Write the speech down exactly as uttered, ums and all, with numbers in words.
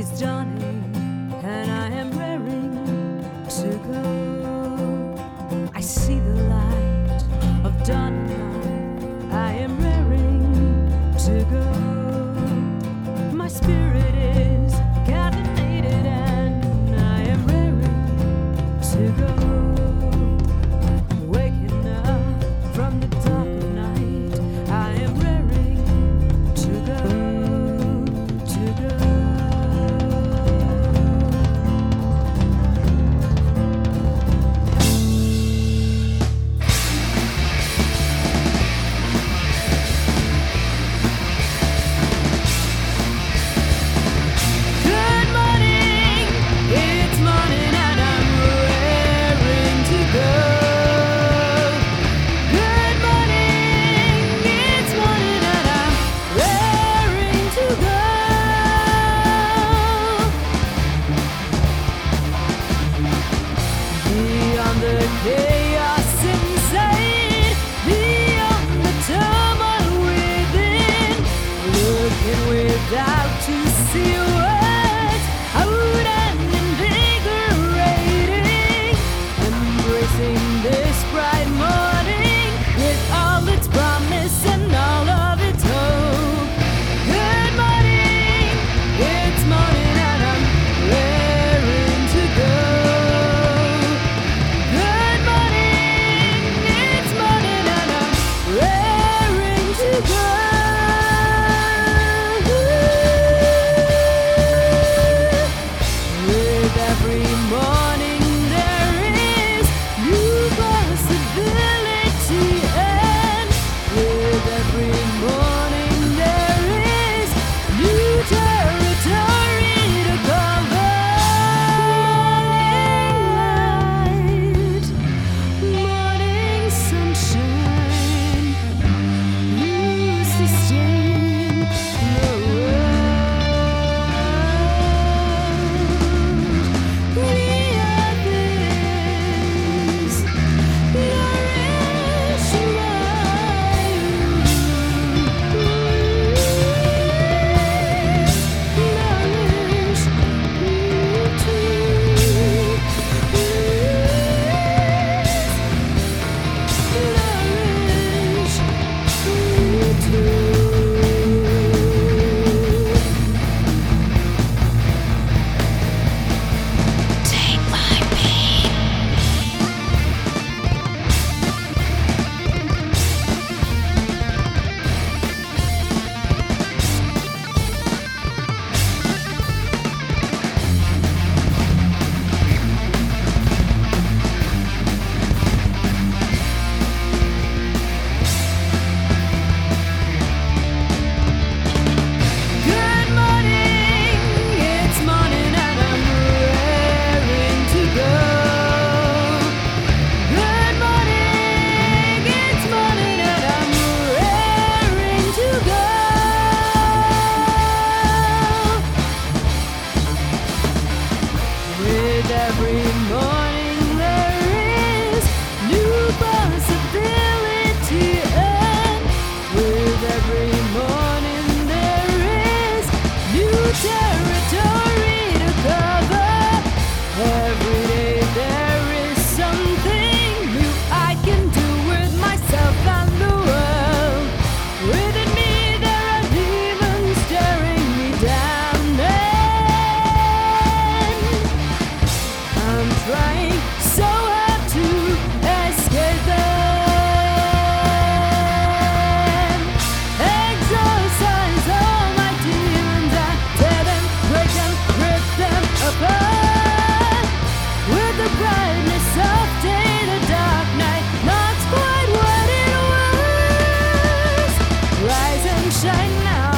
is dawning, and I am raring to go. I see the light of dawn now. I am raring to go. My spirit is caffeinated, and I am raring to go. Waking up from the dark of night, I am raring to go, to go. Good morning, it's morning and I'm raring to go. Good morning, it's morning and I'm raring to go. Beyond the chaos inside, beyond the turmoil within, looking without to see what's out and invigorating, embracing this bright morning with all its promise and all of its hope. Good morning, it's morning and I'm raring to go. Good morning, it's morning and I'm raring to go. With every morning there is new possibility, and with every morning there is new territory to cover. Morning light, morning sunshine, you sustain the world. We are this, nourished Take my pain. Good morning, it's morning and I'm raring to go. Good morning, it's morning and I'm raring to go. With every morning there is new possibility, and with every morning there is new territory to cover. Every day there is something new I can do with myself and the world. Within me there are demons staring me down, and I'm trying so hard to escape them. Exorcise all my demons and tear them, break them, rip them apart. With the brightness of day, the dark night not quite what it was. Rise and shine now.